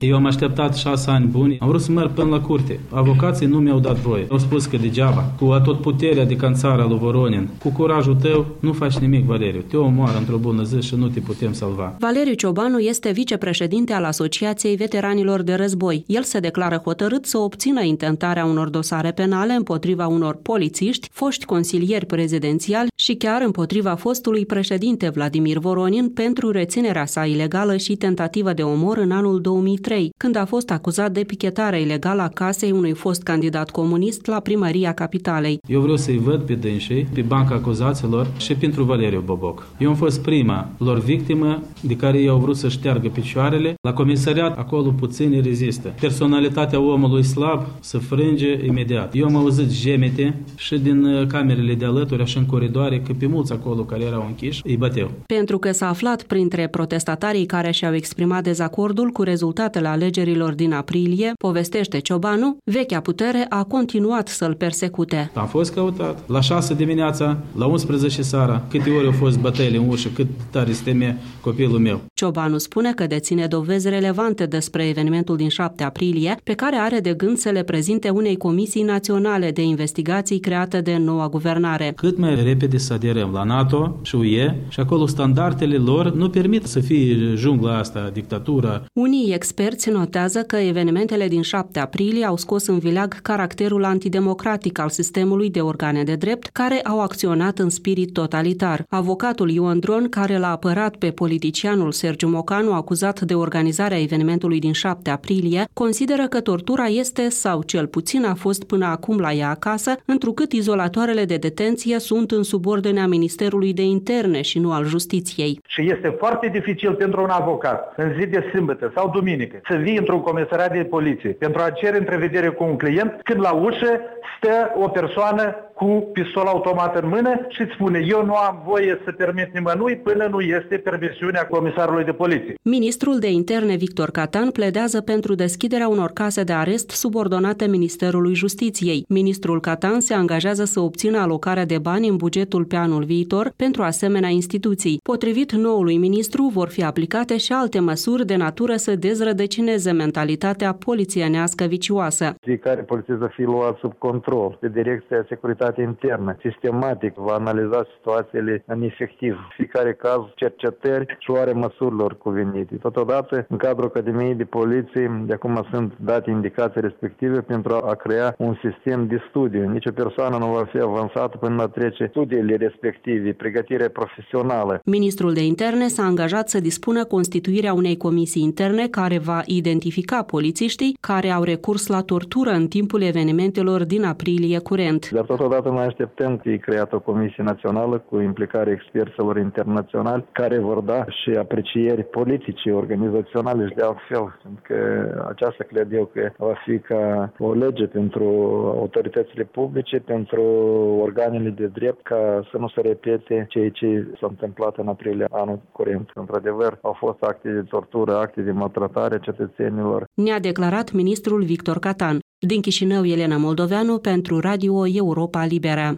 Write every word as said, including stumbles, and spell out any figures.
Eu am așteptat șase ani buni, am vrut să merg până la curte. Avocații nu mi-au dat voie. Au spus că degeaba, cu atotputerea de canțara lui Voronin, cu curajul tău, nu faci nimic, Valeriu. Te omoară într-o bună zi și nu te putem salva. Valeriu Ciobanu este vicepreședinte al Asociației Veteranilor de Război. El se declară hotărât să obțină intentarea unor dosare penale împotriva unor polițiști, foști consilieri prezidențiali și chiar împotriva fostului președinte Vladimir Voronin pentru reținerea sa ilegală și tentativă de omor în anul două mii trei, când a fost acuzat de pichetare ilegală a casei unui fost candidat comunist la primăria capitalei. Eu vreau să-i văd pe dânsii, pe banca acuzaților și pentru Valeriu Boboc. Eu am fost prima lor victimă de care ei au vrut să șteargă picioarele. La comisariat acolo puțini rezistă. Personalitatea omului slab se frânge imediat. Eu am auzit gemete și din camerele de alături, așa în coridoare, că pe mulți acolo care erau închiși îi băteau. Pentru că s-a aflat printre protestatarii care și-au exprimat dezacordul cu rezultatele alegerilor din aprilie, povestește Ciobanu, vechea putere a continuat să-l persecute. Am fost căutat la șase dimineața, la unsprezece seara, câte ori au fost bătăile în ușă, cât tare se temea copilul meu. Ciobanu spune că deține dovezi relevante despre evenimentul din șapte aprilie, pe care are de gând să le prezinte unei comisii naționale de investigații create de noua guvernare. Cât mai repede să aderăm la NATO și U E și acolo standardele lor nu permit să fie jungla asta, dictatura. Unii experți notează că evenimentele din șapte aprilie au scos în vileag caracterul antidemocratic al sistemului de organe de drept care au acționat în spirit totalitar. Avocatul Ion Dron, care l-a apărat pe politicianul Sergiu Mocanu acuzat de organizarea evenimentului din șapte aprilie, consideră că tortura este, sau cel puțin a fost până acum la ea acasă, întrucât izolatoarele de detenție sunt în subordinea Ministerului de Interne și nu al Justiției. Și este foarte dificil pentru un avocat în zi de sâmbătă sau duminică să vii într-un comisariat de poliție pentru a cere întrevedere cu un client când la ușă stă o persoană cu pistol automat în mână și îți spune: eu nu am voie să permit nimănui până nu este permisiunea comisarului de poliție. Ministrul de Interne Victor Catan pledează pentru deschiderea unor case de arest subordonate Ministerului Justiției. Ministrul Catan se angajează să obțină alocarea de bani în bugetul pe anul viitor pentru asemenea instituții. Potrivit noului ministru, vor fi aplicate și alte măsuri de natură să dezrădăcineze mentalitatea polițienească vicioasă. Fiecare polițist va fi luat sub control de Direcția Securitate Internă. Sistematic va analiza situațiile în efectiv. Fiecare caz cercetări și luarea măsurilor cuvenite. Totodată, în cadrul Academiei de Poliție, de acum sunt date indicații respective pentru a crea un sistem de studiu. Nici o persoană nu va fi avansată până la trece studiile respective, pregătirea profesională. Ministrul de Interne s-a angajat să dispună constituirea unei comisii interne care va identifica polițiștii care au recurs la tortură în timpul evenimentelor din aprilie curent. Dar totodată noi așteptăm să fie creată o comisie națională cu implicarea experților internaționali care vor da și aprecieri politice, organizaționale și de altfel. Că aceasta cred eu că va fi ca o lege pentru autoritățile publice, pentru organele de drept, ca să nu se repete ceea ce s-a întâmplat în aprilie anul curent. Într-adevăr, au fost acte de tortură, acte de maltratare a cetățenilor. Ne-a declarat ministrul Victor Catan. Din Chișinău, Elena Moldoveanu pentru Radio Europa Liberă.